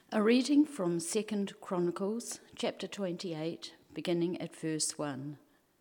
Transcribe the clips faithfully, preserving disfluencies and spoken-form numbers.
A reading from Second Chronicles, chapter twenty-eight, beginning at verse one.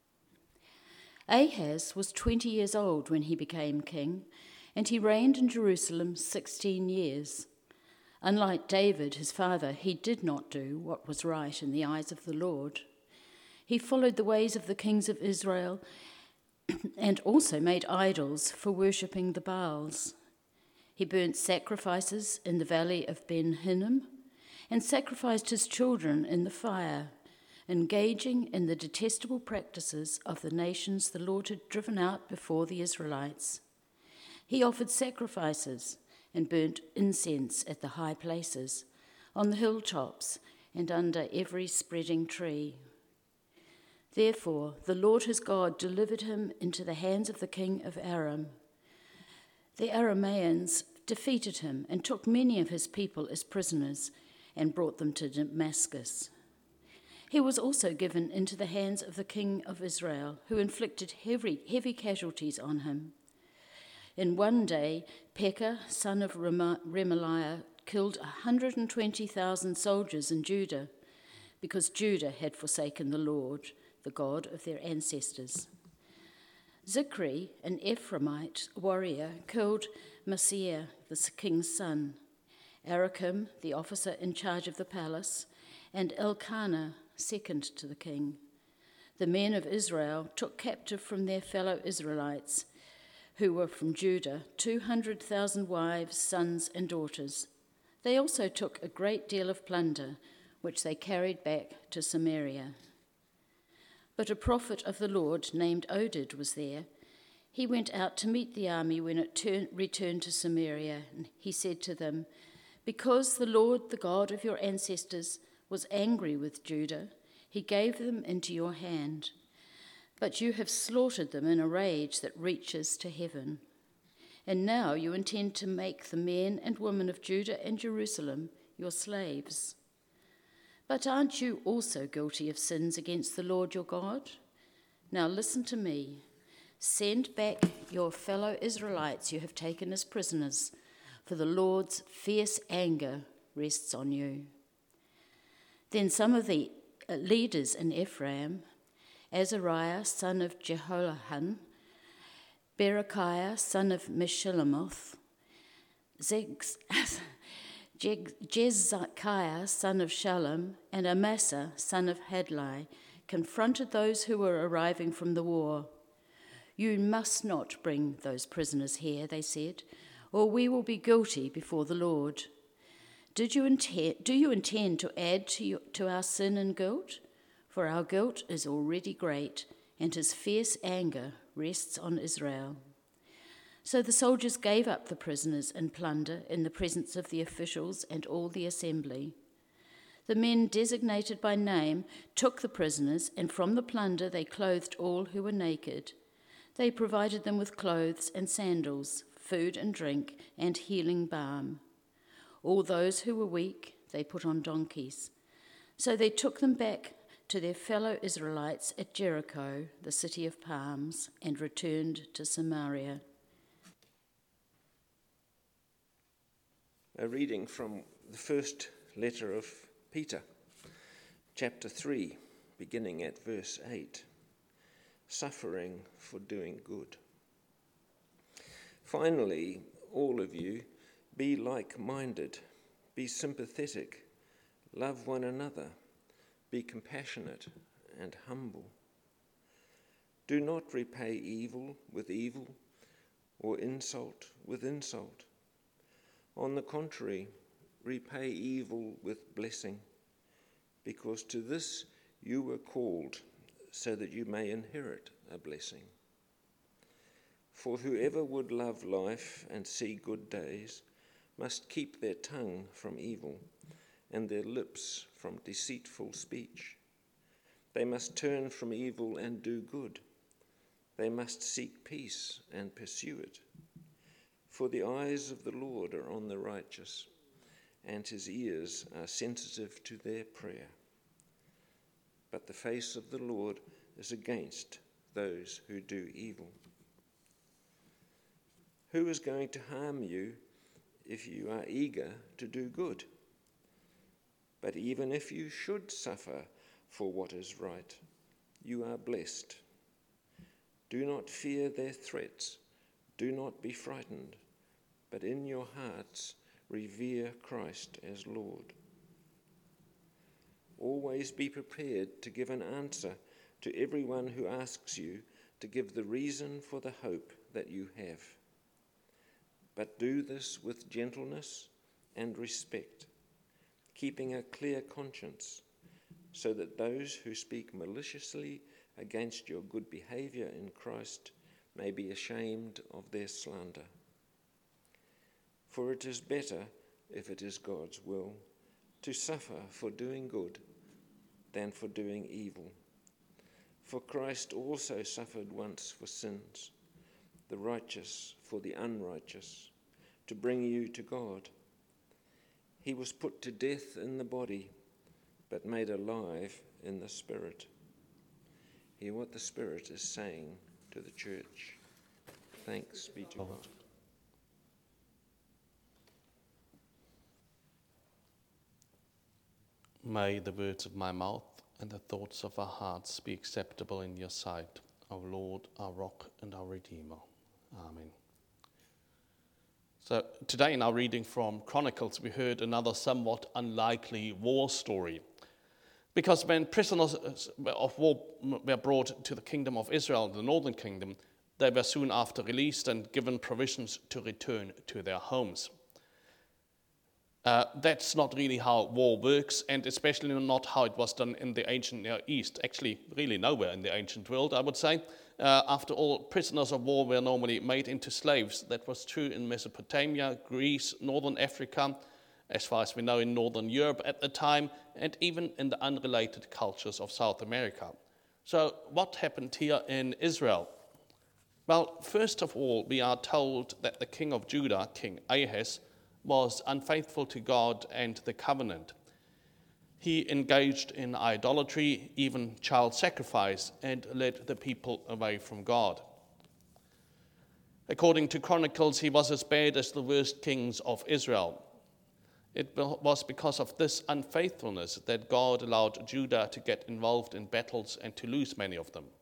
Ahaz was twenty years old when he became king, and he reigned in Jerusalem sixteen years. Unlike David, his father, he did not do what was right in the eyes of the Lord. He followed the ways of the kings of Israel and also made idols for worshipping the Baals. He burnt sacrifices in the valley of Ben Hinnom and sacrificed his children in the fire, engaging in the detestable practices of the nations the Lord had driven out before the Israelites. He offered sacrifices and burnt incense at the high places, on the hilltops and under every spreading tree. Therefore, the Lord his God delivered him into the hands of the king of Aram. The Arameans defeated him and took many of his people as prisoners and brought them to Damascus. He was also given into the hands of the king of Israel, who inflicted heavy, heavy casualties on him. In one day, Pekah, son of Remaliah, killed one hundred twenty thousand soldiers in Judah, because Judah had forsaken the Lord, the God of their ancestors. Zikri, an Ephraimite warrior, killed Maaseiah, the king's son, Arachim, the officer in charge of the palace, and Elkanah, second to the king. The men of Israel took captive from their fellow Israelites, who were from Judah, two hundred thousand wives, sons, and daughters. They also took a great deal of plunder, which they carried back to Samaria. But a prophet of the Lord named Oded was there. He went out to meet the army when it turn, returned to Samaria, and he said to them, "Because the Lord, the God of your ancestors, was angry with Judah, he gave them into your hand. But you have slaughtered them in a rage that reaches to heaven. And now you intend to make the men and women of Judah and Jerusalem your slaves. But aren't you also guilty of sins against the Lord your God? Now listen to me. Send back your fellow Israelites you have taken as prisoners, for the Lord's fierce anger rests on you." Then some of the leaders in Ephraim, Azariah, son of Jehohanan, Berechiah, son of Meshillemoth, Jezekiah, son of Shallum, and Amasa, son of Hadlai, confronted those who were arriving from the war. "You must not bring those prisoners here," they said, "or we will be guilty before the Lord. Did you intend, do you intend to add to, your, to our sin and guilt? For our guilt is already great, and his fierce anger rests on Israel." So the soldiers gave up the prisoners and plunder in the presence of the officials and all the assembly. The men designated by name took the prisoners, and from the plunder they clothed all who were naked. They provided them with clothes and sandals, food and drink, and healing balm. All those who were weak they put on donkeys. So they took them back to their fellow Israelites at Jericho, the city of palms, and returned to Samaria. A reading from the first letter of Peter, chapter three, beginning at verse eight. Suffering for doing good. Finally, all of you, be like-minded, be sympathetic, love one another, be compassionate and humble. Do not repay evil with evil or insult with insult. On the contrary, repay evil with blessing, because to this you were called, so that you may inherit a blessing. For whoever would love life and see good days must keep their tongue from evil and their lips from deceitful speech. They must turn from evil and do good. They must seek peace and pursue it. For the eyes of the Lord are on the righteous, and his ears are sensitive to their prayer. But the face of the Lord is against those who do evil. Who is going to harm you if you are eager to do good? But even if you should suffer for what is right, you are blessed. Do not fear their threats. Do not be frightened, but in your hearts revere Christ as Lord. Always be prepared to give an answer to everyone who asks you to give the reason for the hope that you have. But do this with gentleness and respect, keeping a clear conscience, so that those who speak maliciously against your good behavior in Christ may be ashamed of their slander. For it is better, if it is God's will, to suffer for doing good than for doing evil. For Christ also suffered once for sins, the righteous for the unrighteous, to bring you to God. He was put to death in the body, but made alive in the Spirit. Hear what the Spirit is saying to the church. Thanks be to God. May the words of my mouth and the thoughts of our hearts be acceptable in your sight, our Lord, our rock and our Redeemer. Amen. So today in our reading from Chronicles, we heard another somewhat unlikely war story. Because when prisoners of war were brought to the kingdom of Israel, the northern kingdom, they were soon after released and given provisions to return to their homes. Uh, that's not really how war works, and especially not how it was done in the ancient Near East. Actually, really nowhere in the ancient world, I would say. Uh, after all, prisoners of war were normally made into slaves. That was true in Mesopotamia, Greece, northern Africa, as far as we know in northern Europe at the time, and even in the unrelated cultures of South America. So what happened here in Israel? Well, first of all, we are told that the king of Judah, King Ahaz, was unfaithful to God and the covenant. He engaged in idolatry, even child sacrifice, and led the people away from God. According to Chronicles, he was as bad as the worst kings of Israel. It was because of this unfaithfulness that God allowed Judah to get involved in battles and to lose many of them.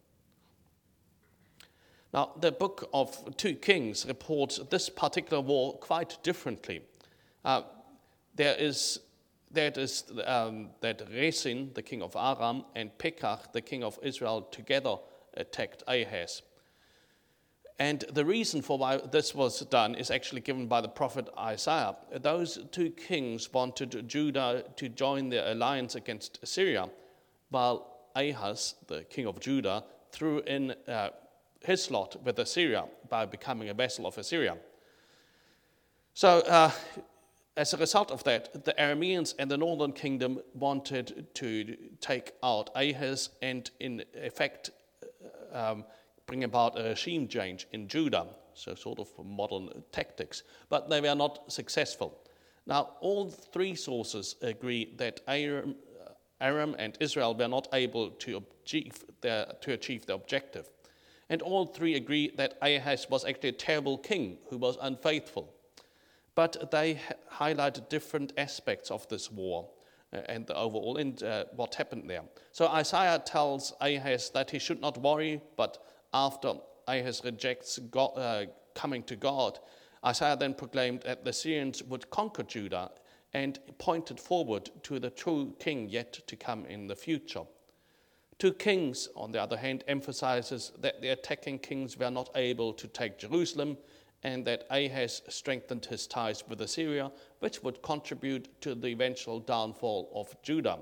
Now, the book of two Kings reports this particular war quite differently. Uh, there is that is um, that Rezin, the king of Aram, and Pekah, the king of Israel, together attacked Ahaz. And the reason for why this was done is actually given by the prophet Isaiah. Those two kings wanted Judah to join their alliance against Assyria, while Ahaz, the king of Judah, threw in uh, his lot with Assyria by becoming a vassal of Assyria. So, uh, as a result of that, the Arameans and the northern kingdom wanted to take out Ahaz and, in effect, um, bring about a regime change in Judah, so sort of modern tactics. But they were not successful. Now, all three sources agree that Aram, Aram and Israel were not able to achieve their, to achieve their objective. And all three agree that Ahaz was actually a terrible king who was unfaithful. But they highlighted different aspects of this war uh, and the overall and uh, what happened there. So Isaiah tells Ahaz that he should not worry, but after Ahaz rejects God, uh, coming to God, Isaiah then proclaimed that the Syrians would conquer Judah and pointed forward to the true king yet to come in the future. Two Kings, on the other hand, emphasizes that the attacking kings were not able to take Jerusalem, and that Ahaz strengthened his ties with Assyria, which would contribute to the eventual downfall of Judah.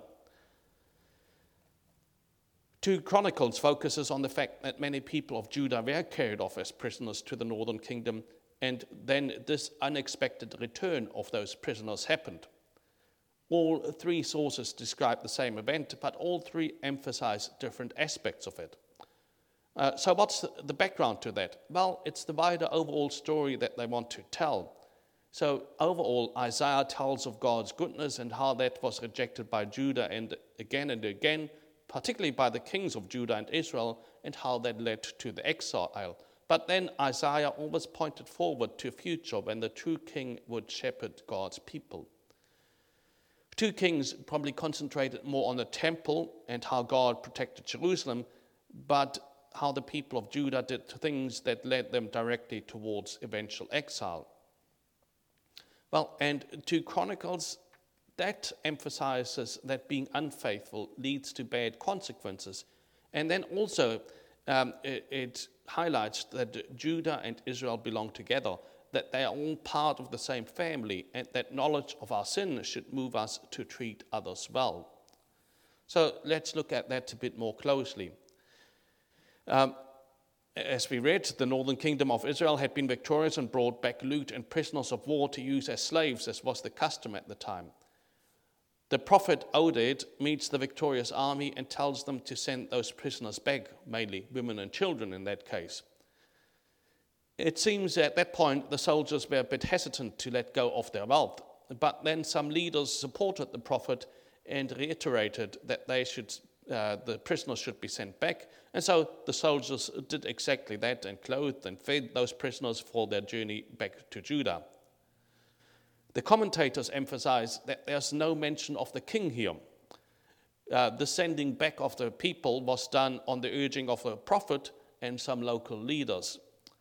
Two Chronicles focuses on the fact that many people of Judah were carried off as prisoners to the northern kingdom, and then this unexpected return of those prisoners happened. All three sources describe the same event, but all three emphasize different aspects of it. Uh, so what's the background to that? Well, it's the wider overall story that they want to tell. So overall, Isaiah tells of God's goodness and how that was rejected by Judah and again and again, particularly by the kings of Judah and Israel, and how that led to the exile. But then Isaiah always pointed forward to a future when the true king would shepherd God's people. two kings probably concentrated more on the temple and how God protected Jerusalem, but how the people of Judah did things that led them directly towards eventual exile. Well, and two Chronicles, that emphasizes that being unfaithful leads to bad consequences. And then also um, it, it highlights that Judah and Israel belong together, that they are all part of the same family, and that knowledge of our sin should move us to treat others well. So let's look at that a bit more closely. Um, as we read, the northern kingdom of Israel had been victorious and brought back loot and prisoners of war to use as slaves, as was the custom at the time. The prophet Oded meets the victorious army and tells them to send those prisoners back, mainly women and children in that case. It seems at that point the soldiers were a bit hesitant to let go of their wealth, but then some leaders supported the prophet and reiterated that they should, uh, the prisoners should be sent back. And so the soldiers did exactly that and clothed and fed those prisoners for their journey back to Judah. The commentators emphasize that there's no mention of the king here. Uh, the sending back of the people was done on the urging of the prophet and some local leaders.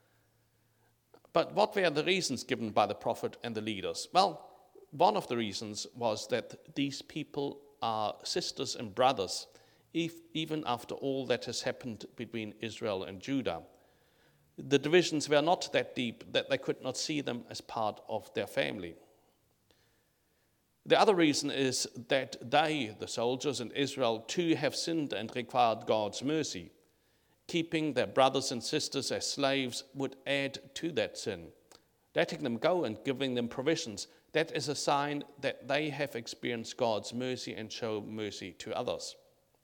But what were the reasons given by the prophet and the leaders? Well, one of the reasons was that these people are sisters and brothers, if, even after all that has happened between Israel and Judah. The divisions were not that deep that they could not see them as part of their family. The other reason is that they, the soldiers in Israel, too have sinned and required God's mercy. Keeping their brothers and sisters as slaves would add to that sin. Letting them go and giving them provisions, that is a sign that they have experienced God's mercy and show mercy to others.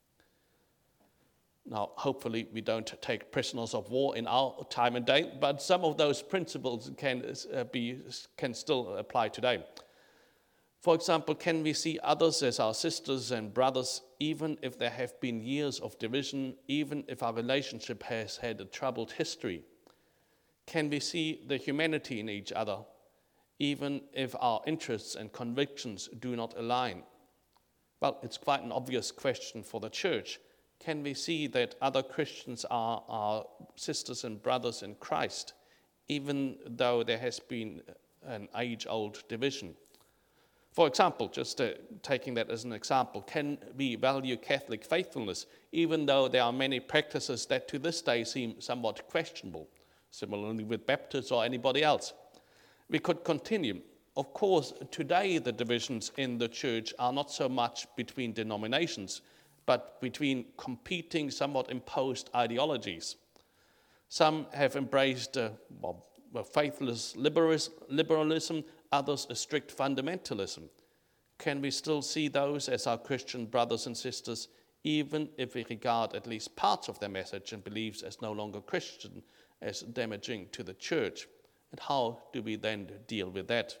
Now, hopefully we don't take prisoners of war in our time and day, but some of those principles can, uh, be, can still apply today. For example, can we see others as our sisters and brothers, even if there have been years of division, even if our relationship has had a troubled history? Can we see the humanity in each other, even if our interests and convictions do not align? Well, it's quite an obvious question for the church. Can we see that other Christians are our sisters and brothers in Christ, even though there has been an age-old division? For example, just uh, taking that as an example, can we value Catholic faithfulness, even though there are many practices that to this day seem somewhat questionable, similarly with Baptists or anybody else? We could continue. Of course, today the divisions in the church are not so much between denominations, but between competing, somewhat imposed ideologies. Some have embraced uh, well, faithless liberalism, others a strict fundamentalism. Can we still see those as our Christian brothers and sisters, even if we regard at least parts of their message and beliefs as no longer Christian, as damaging to the church? And how do we then deal with that?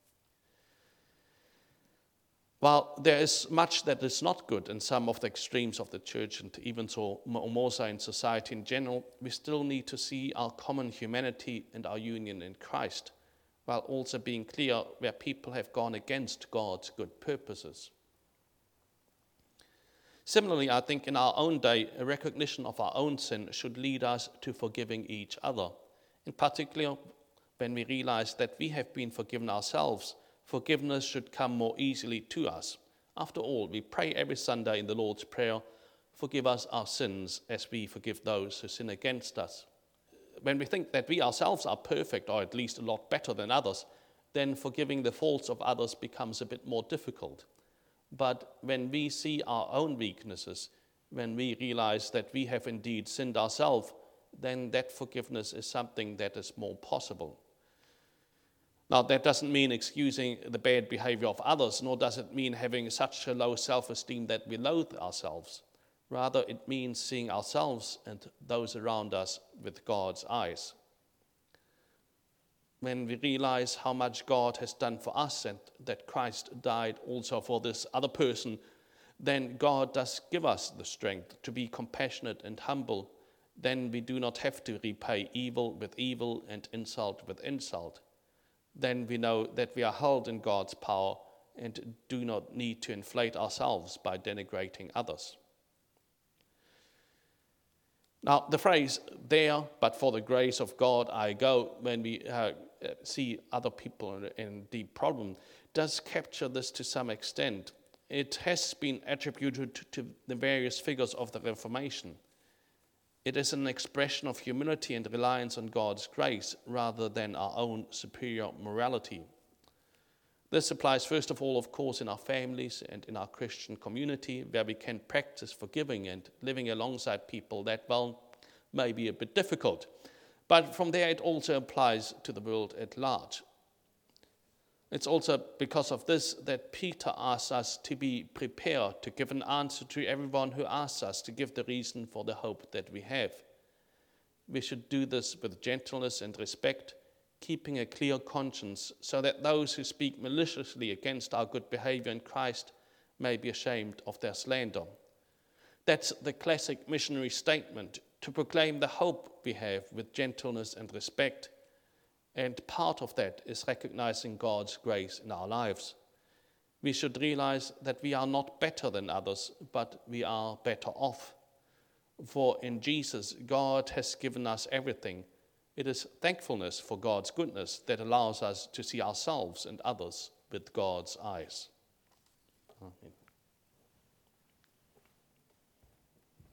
While there is much that is not good in some of the extremes of the church, and even so more so in society in general, we still need to see our common humanity and our union in Christ, while also being clear where people have gone against God's good purposes. Similarly, I think in our own day, a recognition of our own sin should lead us to forgiving each other. In particular, when we realize that we have been forgiven ourselves, forgiveness should come more easily to us. After all, we pray every Sunday in the Lord's Prayer, "Forgive us our sins as we forgive those who sin against us." When we think that we ourselves are perfect, or at least a lot better than others, then forgiving the faults of others becomes a bit more difficult. But when we see our own weaknesses, when we realize that we have indeed sinned ourselves, then that forgiveness is something that is more possible. Now, that doesn't mean excusing the bad behavior of others, nor does it mean having such a low self-esteem that we loathe ourselves. Rather, it means seeing ourselves and those around us with God's eyes. When we realize how much God has done for us and that Christ died also for this other person, then God does give us the strength to be compassionate and humble. Then we do not have to repay evil with evil and insult with insult. Then we know that we are held in God's power and do not need to inflate ourselves by denigrating others. Now, the phrase, there, but for the grace of God I go, when we uh, see other people in, in deep problem, does capture this to some extent. It has been attributed to, to the various figures of the Reformation. It is an expression of humility and reliance on God's grace rather than our own superior morality. This applies first of all, of course, in our families and in our Christian community, where we can practice forgiving and living alongside people that, well, may be a bit difficult. But from there, it also applies to the world at large. It's also because of this that Peter asks us to be prepared to give an answer to everyone who asks us to give the reason for the hope that we have. We should do this with gentleness and respect, keeping a clear conscience, so that those who speak maliciously against our good behavior in Christ may be ashamed of their slander. That's the classic missionary statement, to proclaim the hope we have with gentleness and respect. And part of that is recognizing God's grace in our lives. We should realize that we are not better than others, but we are better off. For in Jesus, God has given us everything. It is thankfulness for God's goodness that allows us to see ourselves and others with God's eyes.